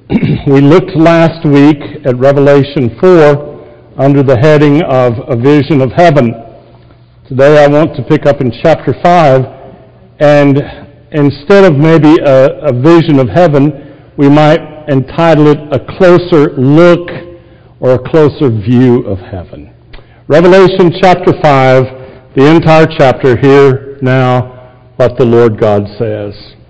We looked last week at Revelation 4 under the heading of A Vision of Heaven. Today I want to pick up in chapter 5, and instead of maybe a vision of heaven, we might entitle it A Closer Look or A Closer View of Heaven. Revelation chapter 5, the entire chapter. Hear now what the Lord God says.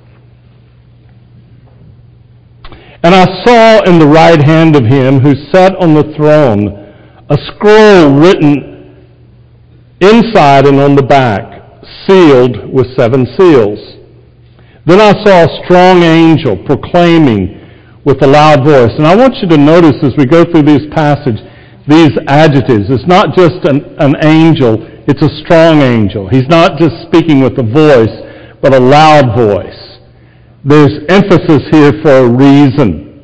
And I saw in the right hand of him who sat on the throne a scroll written inside and on the back, sealed with 7 seals. Then I saw a strong angel proclaiming with a loud voice. And I want you to notice as we go through this passage, these adjectives. It's not just an angel, it's a strong angel. He's not just speaking with a voice, but a loud voice. There's emphasis here for a reason.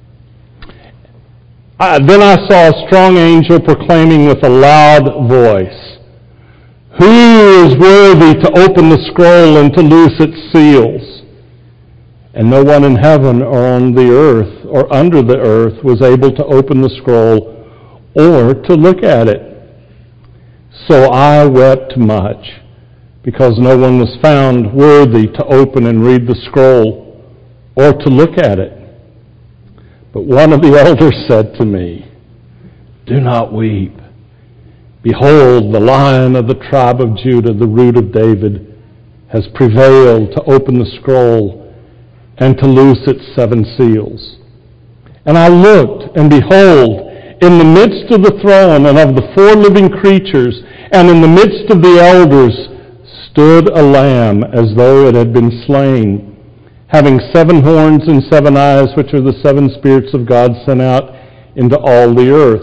Then I saw a strong angel proclaiming with a loud voice, "Who is worthy to open the scroll and to loose its seals?" And no one in heaven or on the earth or under the earth was able to open the scroll or to look at it. So I wept much, because no one was found worthy to open and read the scroll or to look at it. But one of the elders said to me, "Do not weep. Behold, the Lion of the tribe of Judah, the Root of David, has prevailed to open the scroll and to loose its 7 seals." And I looked, and behold, in the midst of the throne and of the 4 living creatures, and in the midst of the elders, stood a lamb as though it had been slain, having 7 horns and 7 eyes, which are the 7 spirits of God sent out into all the earth.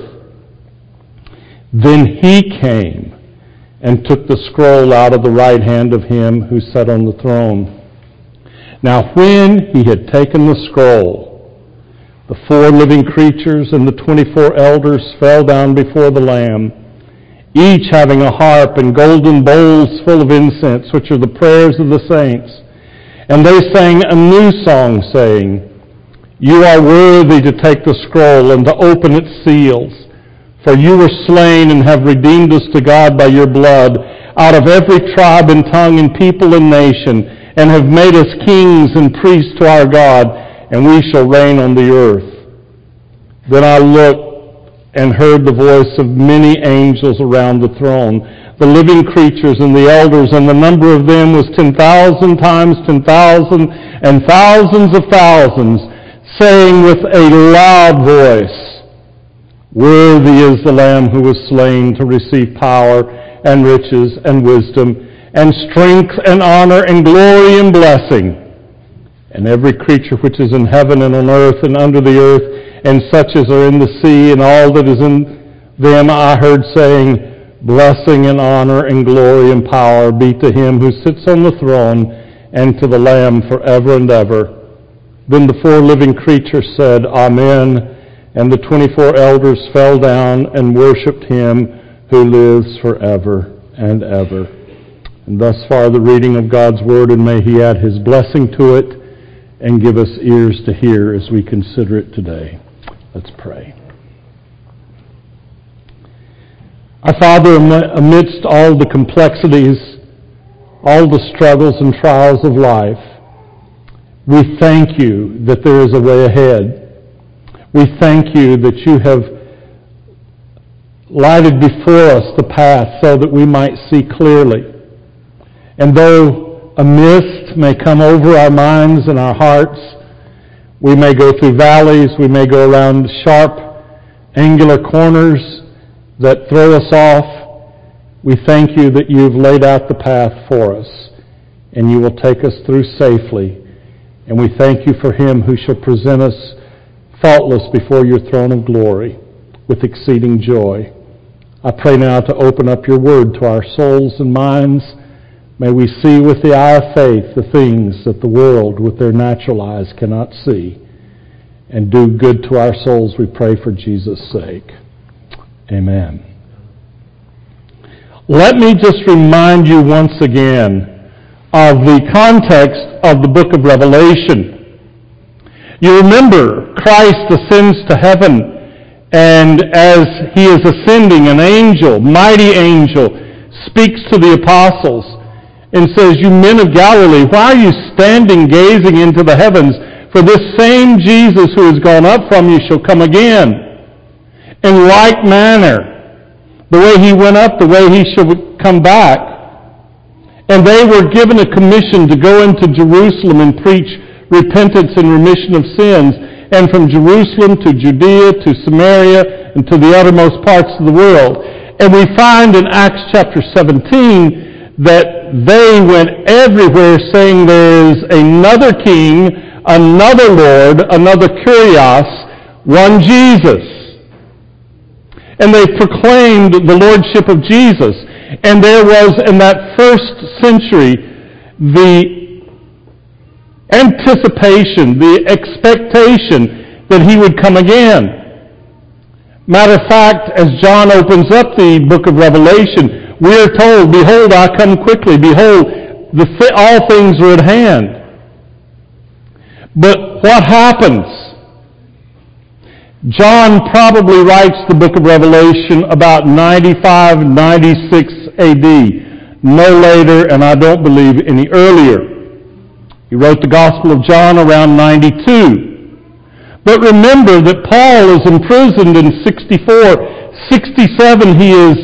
Then he came and took the scroll out of the right hand of him who sat on the throne. Now when he had taken the scroll, the 4 living creatures and the 24 elders fell down before the Lamb, each having a harp and golden bowls full of incense, which are the prayers of the saints. And they sang a new song, saying, "You are worthy to take the scroll and to open its seals. For you were slain and have redeemed us to God by your blood out of every tribe and tongue and people and nation, and have made us kings and priests to our God, and we shall reign on the earth." Then I looked and heard the voice of many angels around the throne, the living creatures and the elders, and the number of them was 10,000 times 10,000 and thousands of thousands, saying with a loud voice, "Worthy is the Lamb who was slain to receive power and riches and wisdom and strength and honor and glory and blessing." And every creature which is in heaven and on earth and under the earth, and such as are in the sea and all that is in them, I heard saying, "Blessing and honor and glory and power be to him who sits on the throne and to the Lamb forever and ever." Then the 4 living creatures said, "Amen," and the 24 elders fell down and worshipped him who lives forever and ever. And thus far the reading of God's Word, and may he add his blessing to it and give us ears to hear as we consider it today. Let's pray. Our Father, amidst all the complexities, all the struggles and trials of life, we thank you that there is a way ahead. We thank you that you have lighted before us the path so that we might see clearly. And though a mist may come over our minds and our hearts, we may go through valleys, we may go around sharp, angular corners that throw us off, we thank you that you've laid out the path for us, and you will take us through safely. And we thank you for him who shall present us faultless before your throne of glory with exceeding joy. I pray now to open up your word to our souls and minds. May we see with the eye of faith the things that the world with their natural eyes cannot see, and do good to our souls, we pray for Jesus' sake. Amen. Let me just remind you once again of the context of the book of Revelation. You remember Christ ascends to heaven, and as he is ascending, an angel, mighty angel, speaks to the apostles and says, "You men of Galilee, why are you standing gazing into the heavens? For this same Jesus who has gone up from you shall come again. In like manner, the way he went up, the way he shall come back." And they were given a commission to go into Jerusalem and preach repentance and remission of sins, and from Jerusalem to Judea to Samaria and to the uttermost parts of the world. And we find in Acts chapter 17 that they went everywhere saying there is another king, another Lord, another Kyrios, one Jesus. And they proclaimed the lordship of Jesus. And there was, in that first century, the anticipation, the expectation that he would come again. Matter of fact, as John opens up the book of Revelation, we are told, "Behold, I come quickly. Behold, all things are at hand." But what happens? John probably writes the book of Revelation about 95, 96 AD. No later, and I don't believe any earlier. He wrote the Gospel of John around 92. But remember that Paul is imprisoned in 64. 67 he is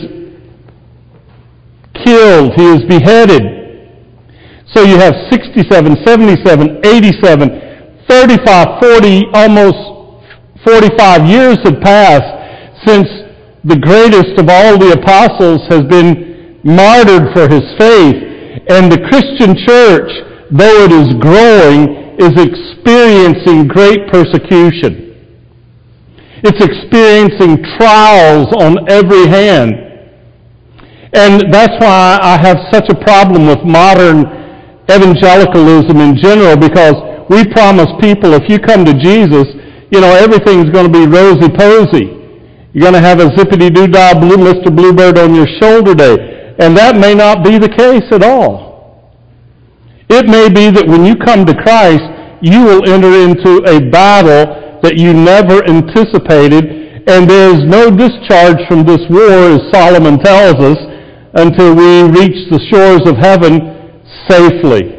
killed, he is beheaded. So you have 67, 77, 87, 35, 40, almost 45 years had passed since the greatest of all the apostles has been martyred for his faith. And the Christian church, though it is growing, is experiencing great persecution. It's experiencing trials on every hand. And that's why I have such a problem with modern evangelicalism in general, because we promise people if you come to Jesus, everything's going to be rosy-posy. You're going to have a zippity-doo-dah Mr. Bluebird on your shoulder day. And that may not be the case at all. It may be that when you come to Christ, you will enter into a battle that you never anticipated, and there is no discharge from this war, as Solomon tells us, until we reach the shores of heaven safely.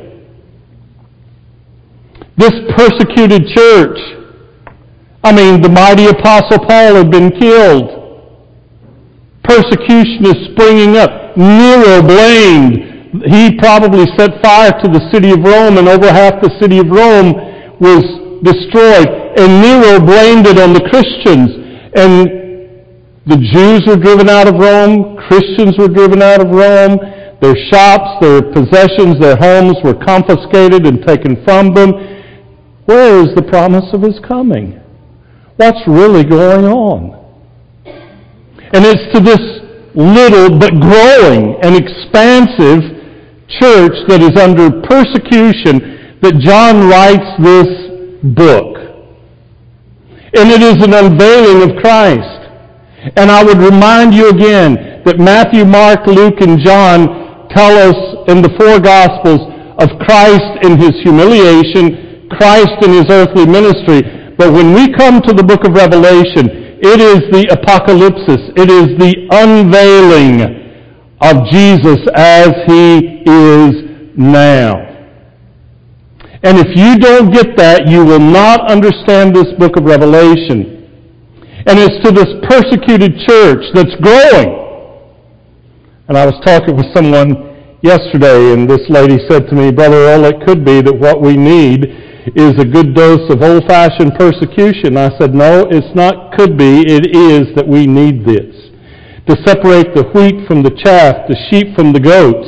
This persecuted church, the mighty Apostle Paul had been killed. Persecution is springing up. Nero blamed. He probably set fire to the city of Rome, and over half the city of Rome was destroyed. And Nero blamed it on the Christians. And the Jews were driven out of Rome. Christians were driven out of Rome. Their shops, their possessions, their homes were confiscated and taken from them. Where is the promise of his coming? What's really going on? And it's to this little but growing and expansive church that is under persecution that John writes this book. And it is an unveiling of Christ. And I would remind you again that Matthew, Mark, Luke, and John tell us in the four Gospels of Christ in his humiliation, Christ in his earthly ministry. But when we come to the book of Revelation, it is the apocalypsis. It is the unveiling of Jesus as he is now. And if you don't get that, you will not understand this book of Revelation. And it's to this persecuted church that's growing. And I was talking with someone yesterday, and this lady said to me, "Brother Earl, it could be that what we need is a good dose of old-fashioned persecution." I said, "No, it's not could be. It is that we need this. To separate the wheat from the chaff, the sheep from the goats,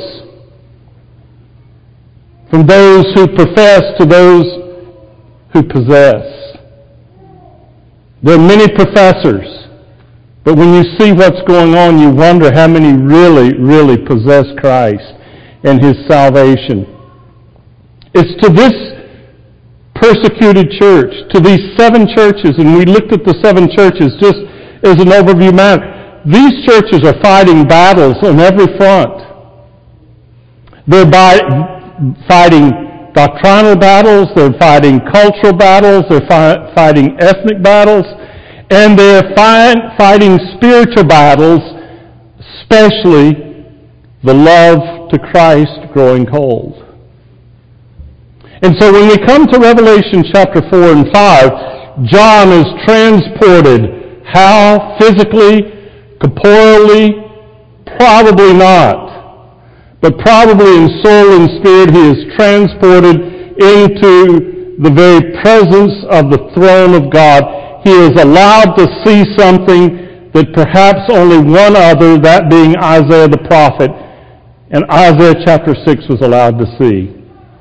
from those who profess to those who possess." There are many professors, but when you see what's going on, you wonder how many really, really possess Christ and his salvation. It's to this persecuted church, to these 7 churches, and we looked at the 7 churches just as an overview matter. These churches are fighting battles on every front. They're fighting doctrinal battles, they're fighting cultural battles, they're fighting ethnic battles, and they're fighting spiritual battles, especially the love to Christ growing cold. And so when we come to Revelation chapter 4 and 5, John is transported. How? Physically? Corporeally? Probably not. But probably in soul and spirit he is transported into the very presence of the throne of God. He is allowed to see something that perhaps only one other, that being Isaiah the prophet, and Isaiah chapter 6 was allowed to see.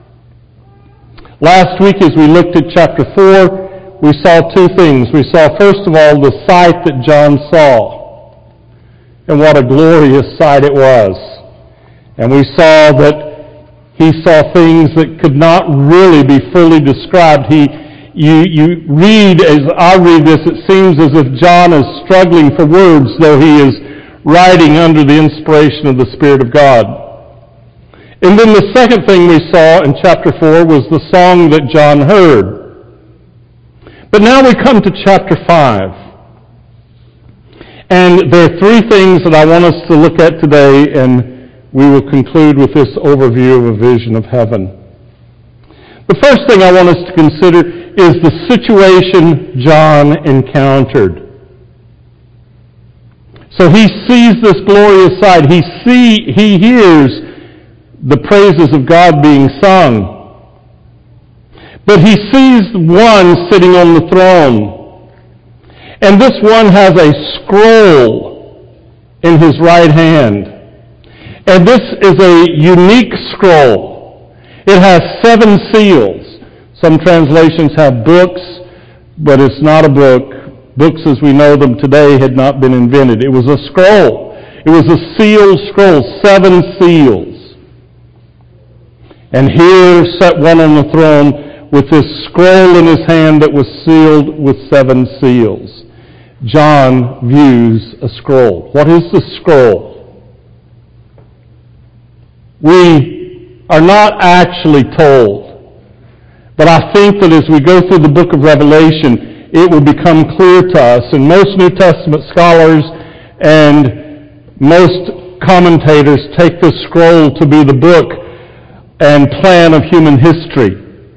Last week as we looked at chapter 4, we saw two things. We saw, first of all, the sight that John saw. And what a glorious sight it was. And we saw that he saw things that could not really be fully described. You read, as I read this, it seems as if John is struggling for words, though he is writing under the inspiration of the Spirit of God. And then the second thing we saw in chapter 4 was the song that John heard. But now we come to chapter 5. And there are three things that I want us to look at today, and we will conclude with this overview of a vision of heaven. The first thing I want us to consider is the situation John encountered. So he sees this glorious sight. He hears the praises of God being sung. But he sees one sitting on the throne. And this one has a scroll in his right hand. And this is a unique scroll. It has 7 seals. Some translations have books, but it's not a book. Books as we know them today had not been invented. It was a scroll. It was a sealed scroll, 7 seals. And here sat one on the throne with this scroll in his hand that was sealed with 7 seals. John views a scroll. What is the scroll? We are not actually told. But I think that as we go through the book of Revelation, it will become clear to us. And most New Testament scholars and most commentators take this scroll to be the book and plan of human history.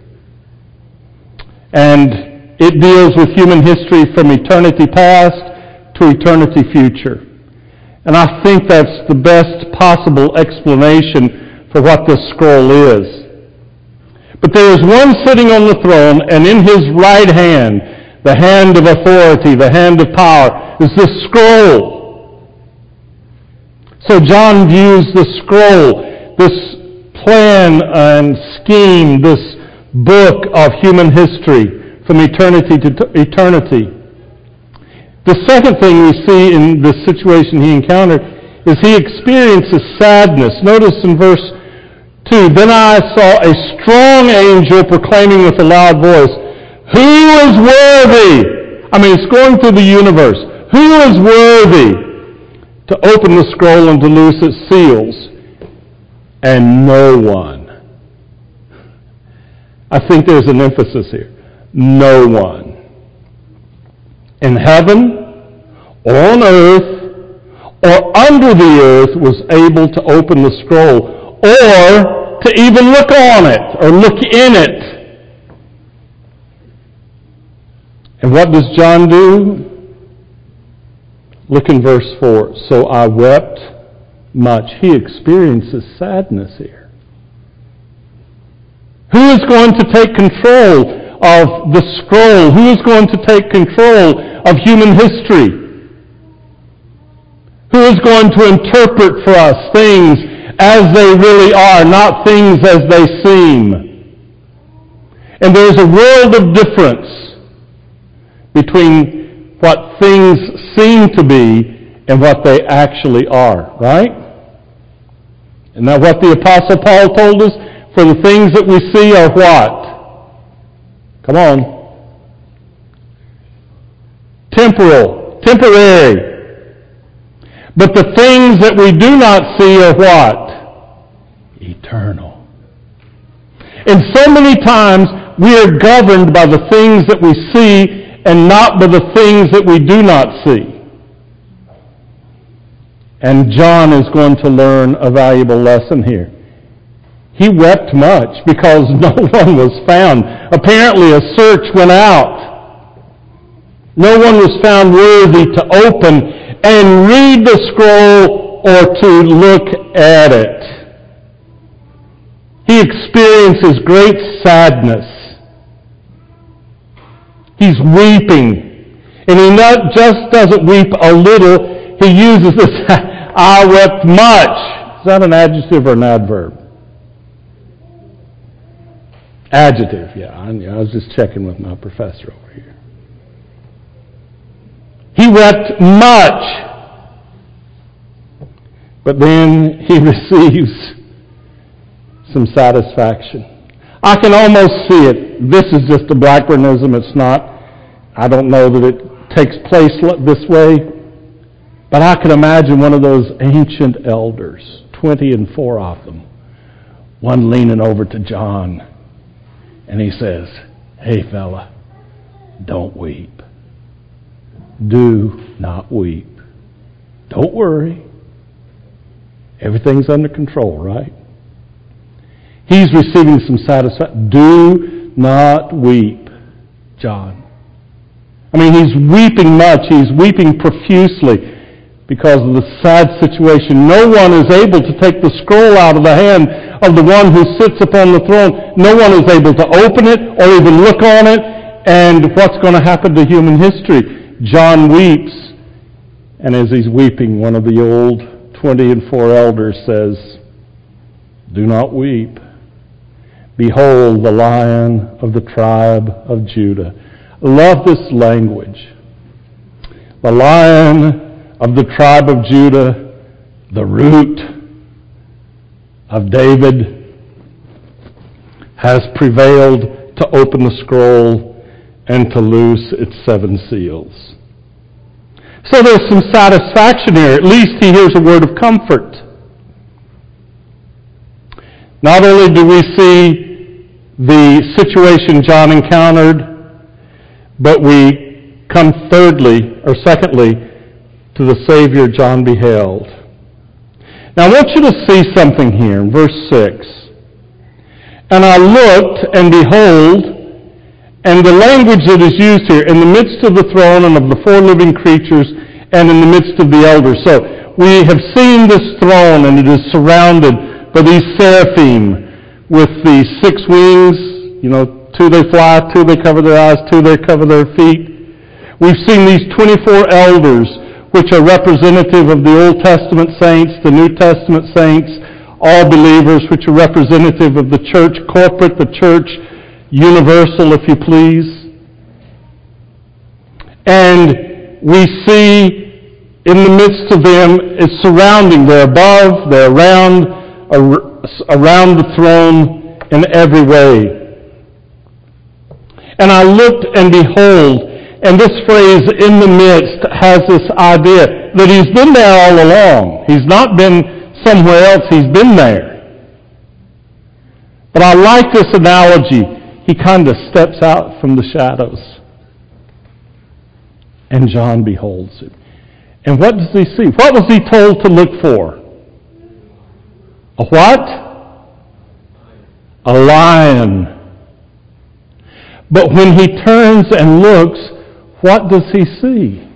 And it deals with human history from eternity past to eternity future. And I think that's the best possible explanation for what this scroll is. But there is one sitting on the throne, and in his right hand, the hand of authority, the hand of power, is this scroll. So John views the scroll, this plan and scheme, this book of human history from eternity to eternity. The second thing we see in the situation he encountered is he experiences sadness. Notice in verse 2, "Then I saw a strong angel proclaiming with a loud voice, 'Who is worthy?'" I mean, it's going through the universe. "Who is worthy to open the scroll and to loose its seals?" And no one. I think there's an emphasis here. No one. In heaven, or on earth, or under the earth was able to open the scroll, or to even look on it, or look in it. And what does John do? Look in verse 4. "So I wept much." He experiences sadness here. Who is going to take control of the scroll? Who is going to take control of human history? Who is going to interpret for us things as they really are, not things as they seem? And there's a world of difference between what things seem to be and what they actually are, right? Isn't that what the Apostle Paul told us? For the things that we see are what? Come on. Temporary. But the things that we do not see are what? Eternal. And so many times we are governed by the things that we see and not by the things that we do not see. And John is going to learn a valuable lesson here. He wept much because no one was found. Apparently a search went out. No one was found worthy to open and read the scroll or to look at it. He experiences great sadness. He's weeping. And he not just doesn't weep a little, he uses this, I wept much. Is that an adjective or an adverb? Adjective, yeah. I was just checking with my professor over here. He wept much. But then he receives some satisfaction. I can almost see it. This is just a Blackburnism. It's not. I don't know that it takes place this way. But I can imagine one of those ancient elders, 24 of them, one leaning over to John, and he says, hey fella, don't weep. Do not weep. Don't worry. Everything's under control, right? He's receiving some satisfaction. Do not weep, John. I mean, he's weeping much. He's weeping profusely because of the sad situation. No one is able to take the scroll out of the hand of the one who sits upon the throne. No one is able to open it or even look on it. And what's going to happen to human history? John weeps. And as he's weeping, one of the old 24 elders says, do not weep. Behold the Lion of the tribe of Judah. Love this language. The Lion of the tribe of Judah, the root of David, has prevailed to open the scroll and to loose its 7 seals. So there's some satisfaction here. At least he hears a word of comfort. Not only do we see the situation John encountered, but we come secondly, to the Savior John beheld. Now I want you to see something here in verse 6. And I looked, and behold, and the language that is used here, in the midst of the throne and of the 4 living creatures, and in the midst of the elders. So we have seen this throne, and it is surrounded by these seraphim with the 6 wings. 2 they fly, 2 they cover their eyes, 2 they cover their feet. We've seen these 24 elders, which are representative of the Old Testament saints, the New Testament saints, all believers, which are representative of the church corporate, the church universal, if you please. And we see in the midst of them, it's surrounding, they're above, they're around the throne in every way. And I looked, and behold, and this phrase, in the midst, has this idea that he's been there all along. He's not been somewhere else, he's been there. But I like this analogy. He kind of steps out from the shadows. And John beholds him. And what does he see? What was he told to look for? A what? A lion. But when he turns and looks, what does he see?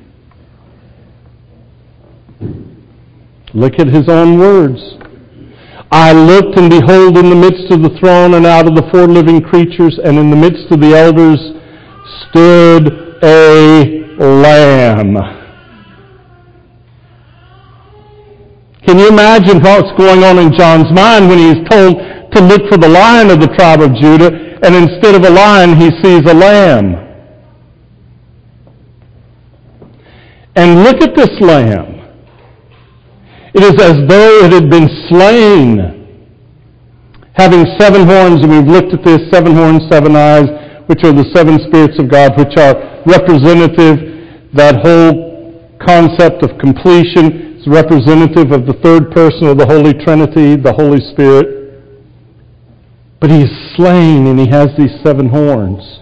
Look at his own words. I looked, and behold, in the midst of the throne and out of the 4 living creatures and in the midst of the elders stood a lamb. Can you imagine what's going on in John's mind when he's told to look for the Lion of the tribe of Judah, and instead of a lion he sees a lamb? And look at this lamb. It is as though it had been slain, having 7 horns, and we've looked at this, 7 horns, 7 eyes, which are the 7 spirits of God, which are representative, that whole concept of completion is representative of the 3rd person of the Holy Trinity, the Holy Spirit. But he is slain, and he has these 7 horns.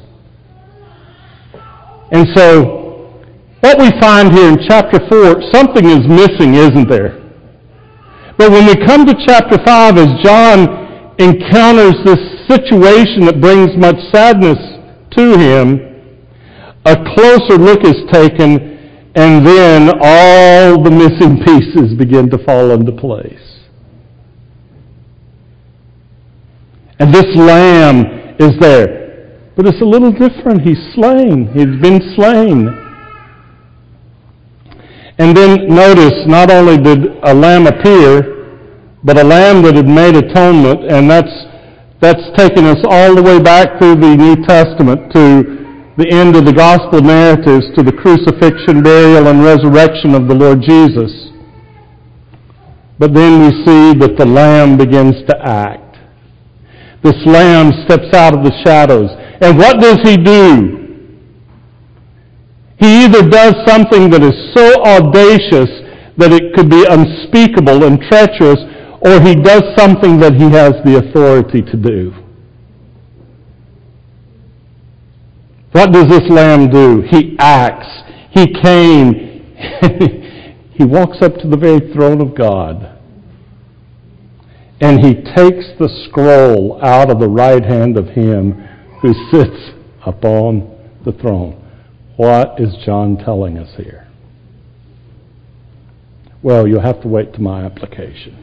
And so, what we find here in chapter 4, something is missing, isn't there? But when we come to chapter 5, as John encounters this situation that brings much sadness to him, a closer look is taken, and then all the missing pieces begin to fall into place. And this lamb is there. But it's a little different. He's slain. He's been slain. And then notice, not only did a lamb appear, but a lamb that had made atonement, and that's taken us all the way back through the New Testament to the end of the gospel narratives, to the crucifixion, burial, and resurrection of the Lord Jesus. But then we see that the lamb begins to act. This lamb steps out of the shadows. And what does he do? He either does something that is so audacious that it could be unspeakable and treacherous, or he does something that he has the authority to do. What does this lamb do? He acts. He came. He walks up to the very throne of God. And he takes the scroll out of the right hand of him who sits upon the throne. What is John telling us here? Well, you'll have to wait to my application.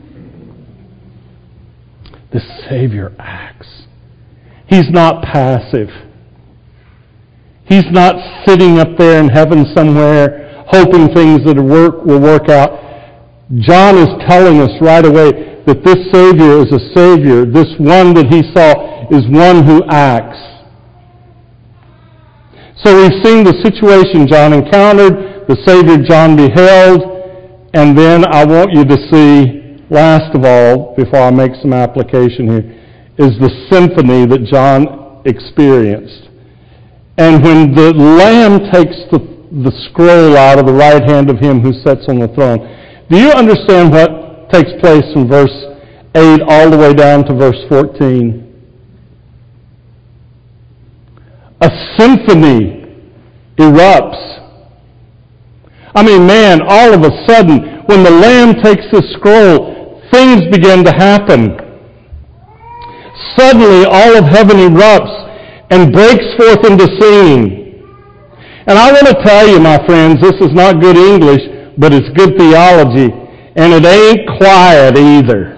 The Savior acts. He's not passive. He's not sitting up there in heaven somewhere hoping things that will work out. John is telling us right away that this Savior is a Savior. This one that he saw is one who acts. So we've seen the situation John encountered, the Savior John beheld, and then I want you to see, last of all, before I make some application here, is the symphony that John experienced. And when the Lamb takes the scroll out of the right hand of him who sits on the throne, do you understand what takes place from verse 8 all the way down to verse 14? A symphony erupts. I mean, man, all of a sudden, when the Lamb takes the scroll, things begin to happen. Suddenly, all of heaven erupts and breaks forth into singing. And I want to tell you, my friends, this is not good English, but it's good theology, and it ain't quiet either.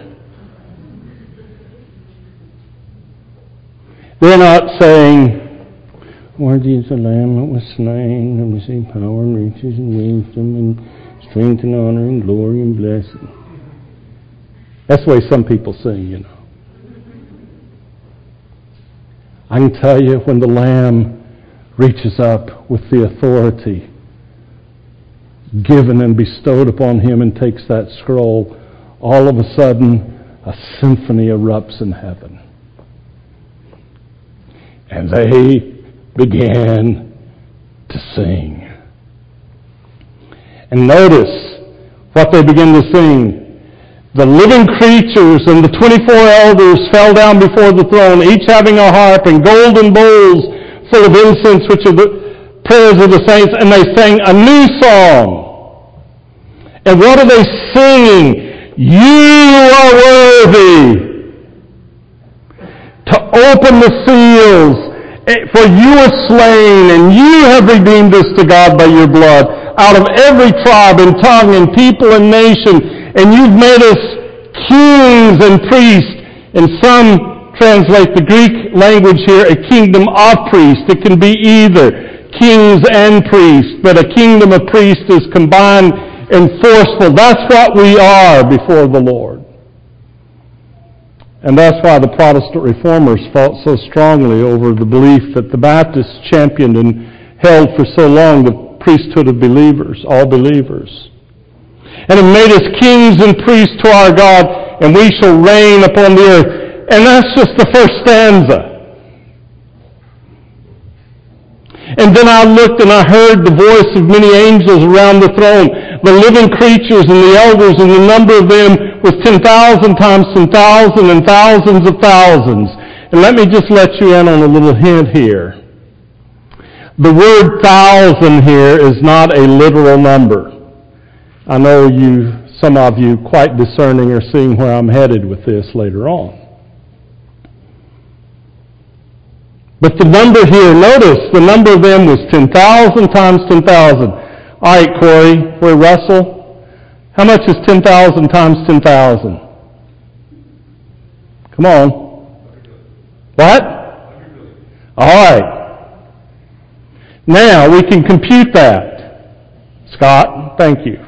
They're not saying, "Worthy is the Lamb that was slain, and received power and riches and wisdom and strength and honor and glory and blessing." That's the way some people sing, you know. I can tell you, when the Lamb reaches up with the authority given and bestowed upon him and takes that scroll, all of a sudden a symphony erupts in heaven. And they began to sing. And notice what they begin to sing. The living creatures and the 24 elders fell down before the throne, each having a harp and golden bowls full of incense, which are the prayers of the saints, and they sang a new song. And what are they singing? You are worthy to open the seals, for you are slain, and you have redeemed us to God by your blood, out of every tribe and tongue and people and nation, and you've made us kings and priests. And some translate the Greek language here, a kingdom of priests. It can be either kings and priests, but a kingdom of priests is combined and forceful. That's what we are before the Lord. And that's why the Protestant reformers fought so strongly over the belief that the Baptists championed and held for so long, the priesthood of believers, all believers. And have made us kings and priests to our God, and we shall reign upon the earth. And that's just the first stanza. And then I looked and I heard the voice of many angels around the throne, the living creatures and the elders, and the number of them was 10,000 times 10,000 and thousands of thousands. And let me just let you in on a little hint here. The word thousand here is not a literal number. I know some of you quite discerning are seeing where I'm headed with this later on. But the number here, notice, the number of them was 10,000 times 10,000. All right, Corey, Russell, how much is 10,000 times 10,000? Come on. What? All right. Now, we can compute that. Scott, thank you.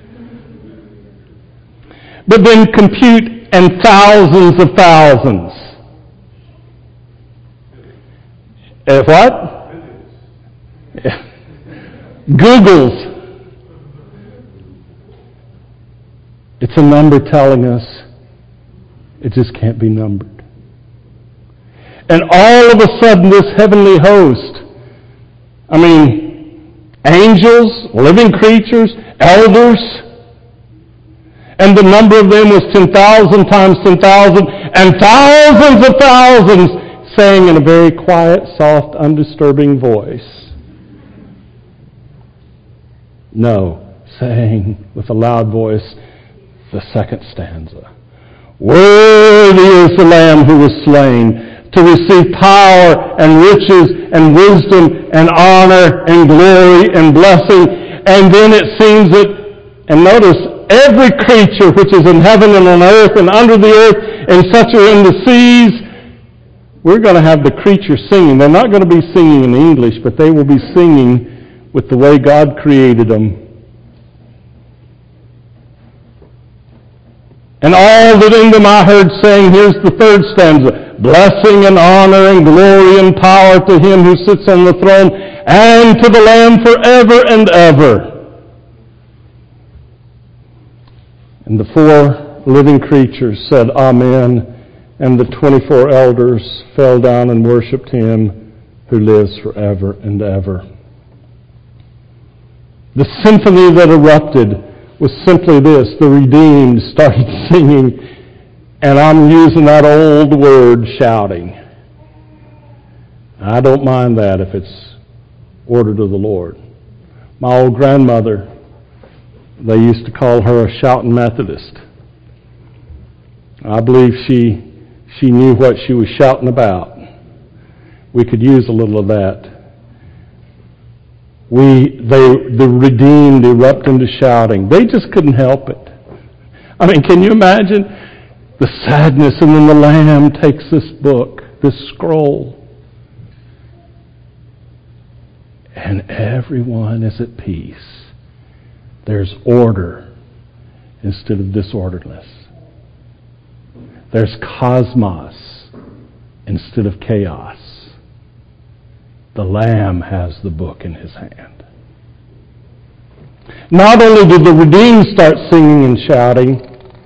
But then compute and thousands of thousands. What? Google's. It's a number telling us it just can't be numbered. And all of a sudden this heavenly host, angels, living creatures, elders, and the number of them was 10,000 times 10,000 and thousands of thousands, saying in a very quiet, soft, undisturbing voice. No, saying with a loud voice the second stanza. Worthy is the Lamb who was slain to receive power and riches and wisdom and honor and glory and blessing. And then it seems that, and notice, every creature which is in heaven and on earth and under the earth and such are in the seas, we're going to have the creatures singing. They're not going to be singing in English, but they will be singing with the way God created them. And all that in them I heard saying, here's the third stanza, blessing and honor and glory and power to him who sits on the throne and to the Lamb forever and ever. And the four living creatures said, Amen. And the 24 elders fell down and worshipped him who lives forever and ever. The symphony that erupted was simply this. The redeemed started singing, and I'm using that old word, shouting. I don't mind that if it's ordered of the Lord. My old grandmother, they used to call her a shouting Methodist. I believe she knew what she was shouting about. We could use a little of that. The redeemed erupt into shouting. They just couldn't help it. Can you imagine the sadness? And then the Lamb takes this book, this scroll, and everyone is at peace. There's order instead of disorderliness. There's cosmos instead of chaos. The Lamb has the book in his hand. Not only did the redeemed start singing and shouting,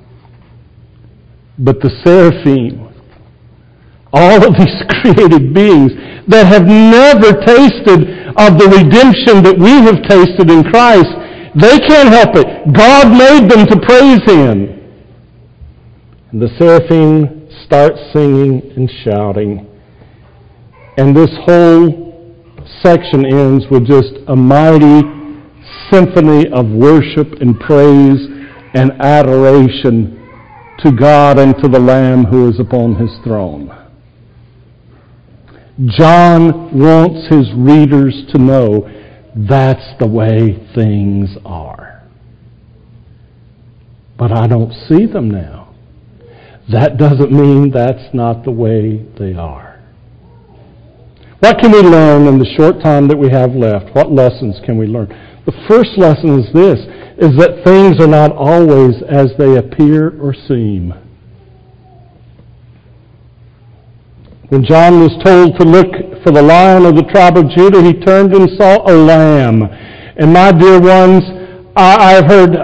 but the seraphim, all of these created beings that have never tasted of the redemption that we have tasted in Christ, they can't help it. God made them to praise him. And the seraphim start singing and shouting. And this whole section ends with just a mighty symphony of worship and praise and adoration to God and to the Lamb who is upon his throne. John wants his readers to know that's the way things are. But I don't see them now. That doesn't mean that's not the way they are. What can we learn in the short time that we have left? What lessons can we learn? The first lesson is this, is that things are not always as they appear or seem. When John was told to look for the Lion of the tribe of Judah, he turned and saw a lamb. And my dear ones, I've heard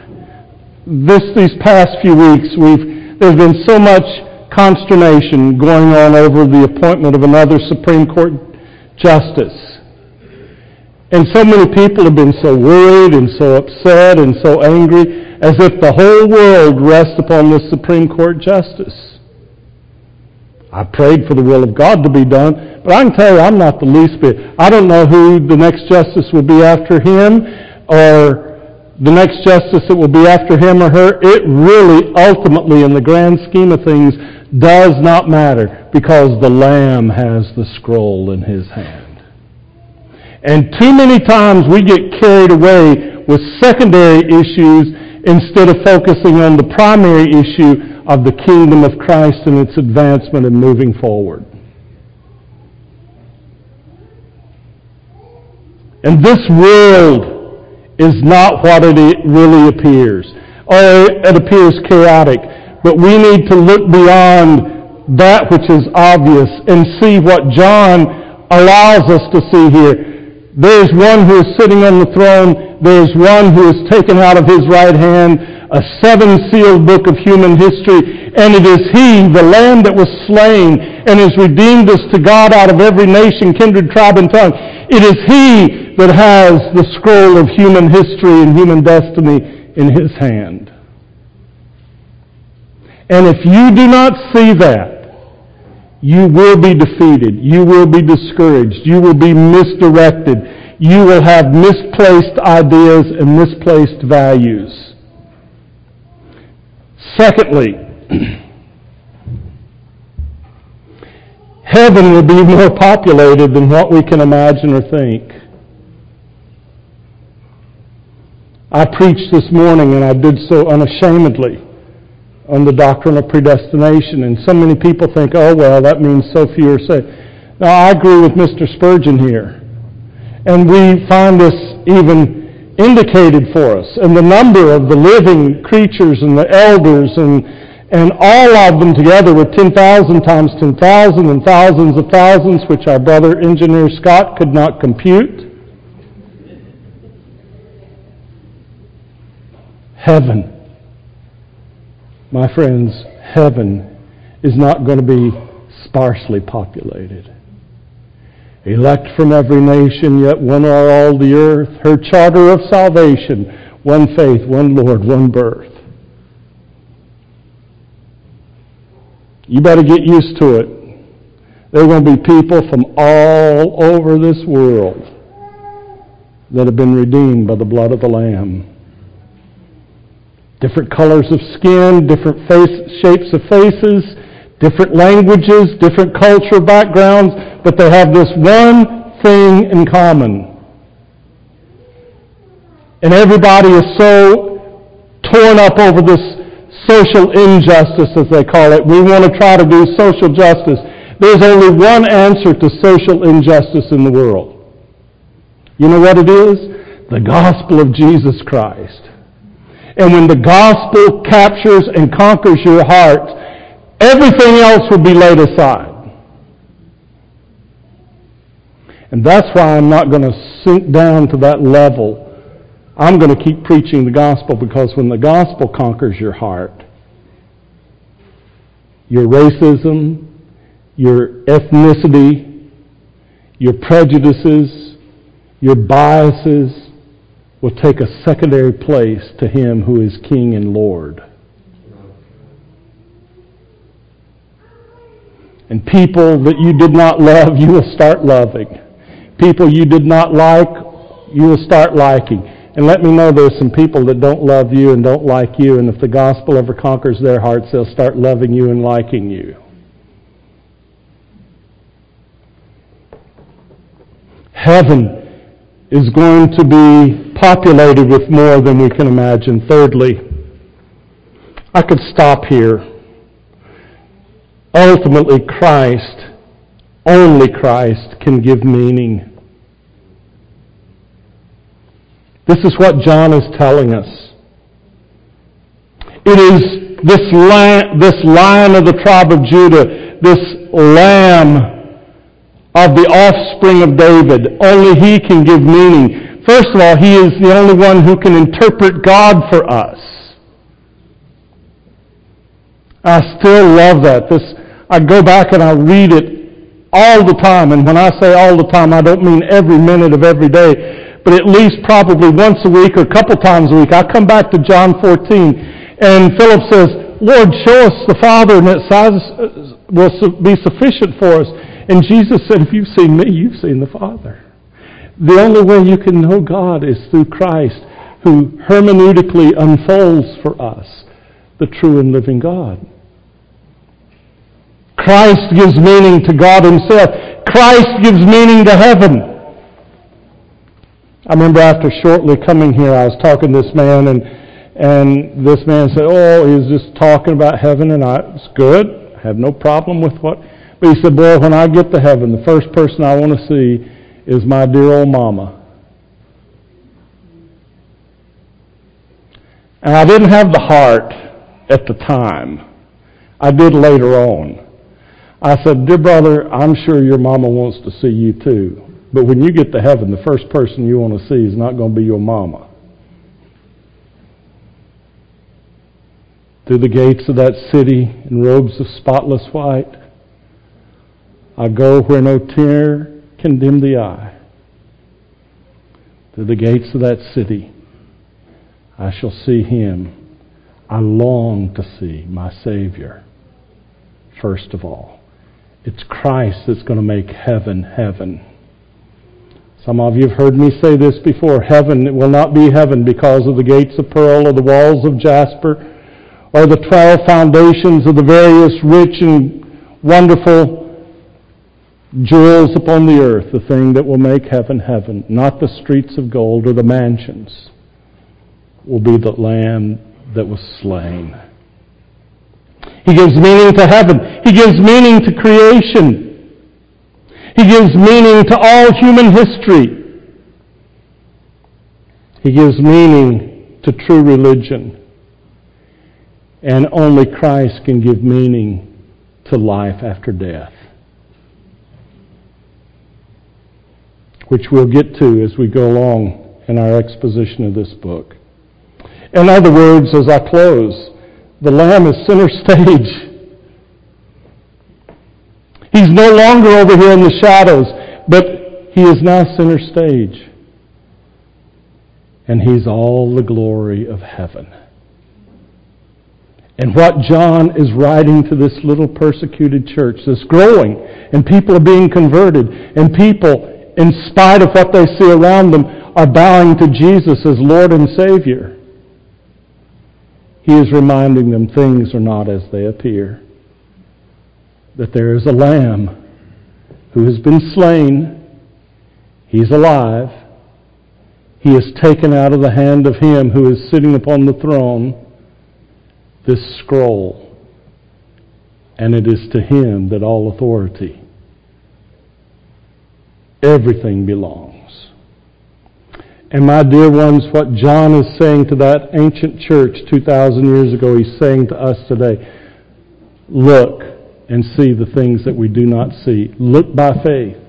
these past few weeks, there's been so much consternation going on over the appointment of another Supreme Court justice. And so many people have been so worried and so upset and so angry, as if the whole world rests upon this Supreme Court justice. I prayed for the will of God to be done, but I can tell you I'm not the least bit. I don't know who the next justice will be after him, or the next justice that will be after him or her. It really, ultimately, in the grand scheme of things, does not matter, because the Lamb has the scroll in his hand. And too many times we get carried away with secondary issues instead of focusing on the primary issue of the kingdom of Christ and its advancement and moving forward. And this world is not what it really appears. Oh, it appears chaotic. But we need to look beyond that which is obvious and see what John allows us to see here. There is one who is sitting on the throne. There is one who is taken out of his right hand a seven-sealed book of human history. And it is he, the Lamb that was slain and has redeemed us to God out of every nation, kindred, tribe, and tongue. It is he that has the scroll of human history and human destiny in his hand. And if you do not see that, you will be defeated. You will be discouraged. You will be misdirected. You will have misplaced ideas and misplaced values. Secondly, heaven will be more populated than what we can imagine or think. I preached this morning, and I did so unashamedly, on the doctrine of predestination. And so many people think, oh, well, that means so few are saved. Now, I agree with Mr. Spurgeon here. And we find this even indicated for us. And the number of the living creatures and the elders and all of them together with 10,000 times 10,000 and thousands of thousands, which our brother Engineer Scott could not compute. Heaven. My friends, heaven is not going to be sparsely populated. Elect from every nation, yet one are all the earth. Her charter of salvation, one faith, one Lord, one birth. You better get used to it. There are going to be people from all over this world that have been redeemed by the blood of the Lamb. Different colors of skin, different shapes of faces, different languages, different cultural backgrounds, but they have this one thing in common. And everybody is so torn up over this social injustice, as they call it. We want to try to do social justice. There's only one answer to social injustice in the world. You know what it is? The gospel of Jesus Christ. And when the gospel captures and conquers your heart, everything else will be laid aside. And that's why I'm not going to sink down to that level. I'm going to keep preaching the gospel, because when the gospel conquers your heart, your racism, your ethnicity, your prejudices, your biases will take a secondary place to Him who is King and Lord. And people that you did not love, you will start loving. People you did not like, you will start liking. And let me know there's some people that don't love you and don't like you, and if the gospel ever conquers their hearts, they'll start loving you and liking you. Heaven is going to be populated with more than we can imagine. Thirdly, I could stop here. Ultimately, Christ, only Christ, can give meaning. This is what John is telling us. It is this lion of the tribe of Judah, this lamb of the offspring of David. Only he can give meaning. First of all, he is the only one who can interpret God for us. I still love that. I go back and I read it all the time. And when I say all the time, I don't mean every minute of every day, but at least probably once a week or a couple times a week. I come back to John 14, and Philip says, Lord, show us the Father, and its size will be sufficient for us. And Jesus said, if you've seen me, you've seen the Father. The only way you can know God is through Christ, who hermeneutically unfolds for us the true and living God. Christ gives meaning to God Himself. Christ gives meaning to heaven. I remember after shortly coming here, I was talking to this man, and this man said, oh, he was just talking about heaven, and it's good. I have no problem with what. But he said, boy, when I get to heaven, the first person I want to see is my dear old mama. And I didn't have the heart at the time. I did later on. I said, dear brother, I'm sure your mama wants to see you too. But when you get to heaven, the first person you want to see is not going to be your mama. Through the gates of that city in robes of spotless white, I go where no tear can dim the eye. Through the gates of that city, I shall see Him. I long to see my Savior. First of all, it's Christ that's going to make heaven heaven. Some of you have heard me say this before. Heaven will not be heaven because of the gates of pearl or the walls of jasper or the 12 foundations of the various rich and wonderful jewels upon the earth, the thing that will make heaven heaven. Not the streets of gold or the mansions. Will be the Lamb that was slain. He gives meaning to heaven. He gives meaning to creation. He gives meaning to all human history. He gives meaning to true religion. And only Christ can give meaning to life after death, which we'll get to as we go along in our exposition of this book. In other words, as I close, the Lamb is center stage. He's no longer over here in the shadows, but He is now center stage. And He's all the glory of heaven. And what John is writing to this little persecuted church that's growing, and people are being converted, and people, in spite of what they see around them, are bowing to Jesus as Lord and Savior. He is reminding them things are not as they appear. That there is a Lamb who has been slain. He's alive. He is taken out of the hand of Him who is sitting upon the throne this scroll. And it is to Him that all authority, everything belongs. And my dear ones, what John is saying to that ancient church 2,000 years ago, he's saying to us today, look and see the things that we do not see. Look by faith.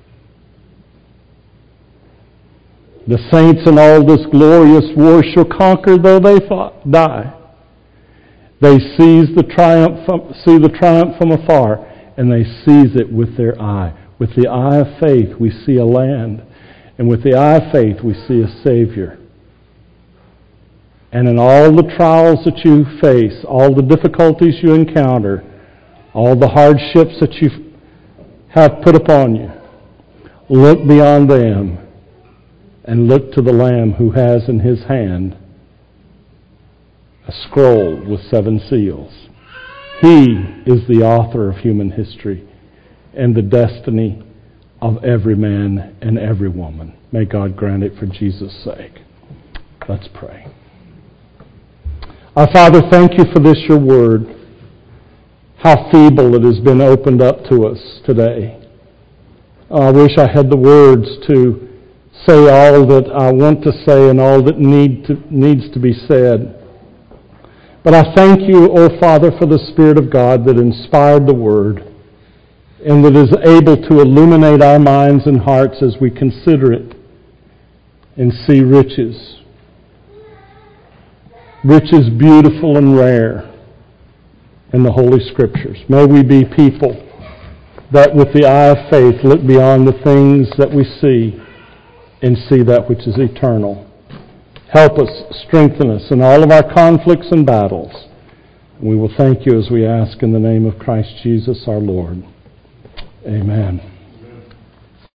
The saints in all this glorious war shall conquer though they die. They see the triumph from afar, and they seize it with their eye. With the eye of faith, we see a land. And with the eye of faith, we see a Savior. And in all the trials that you face, all the difficulties you encounter, all the hardships that you have put upon you, look beyond them and look to the Lamb who has in His hand a scroll with 7 seals. He is the author of human history and the destiny of every man and every woman. May God grant it for Jesus' sake. Let's pray. Our Father, thank You for this, Your word. How feeble it has been opened up to us today. I wish I had the words to say all that I want to say and all that needs to be said. But I thank You, O Father, for the Spirit of God that inspired the Word and that is able to illuminate our minds and hearts as we consider it and see riches. Riches beautiful and rare in the Holy Scriptures. May we be people that with the eye of faith look beyond the things that we see and see that which is eternal. Help us, strengthen us in all of our conflicts and battles. We will thank you as we ask in the name of Christ Jesus our Lord. Amen.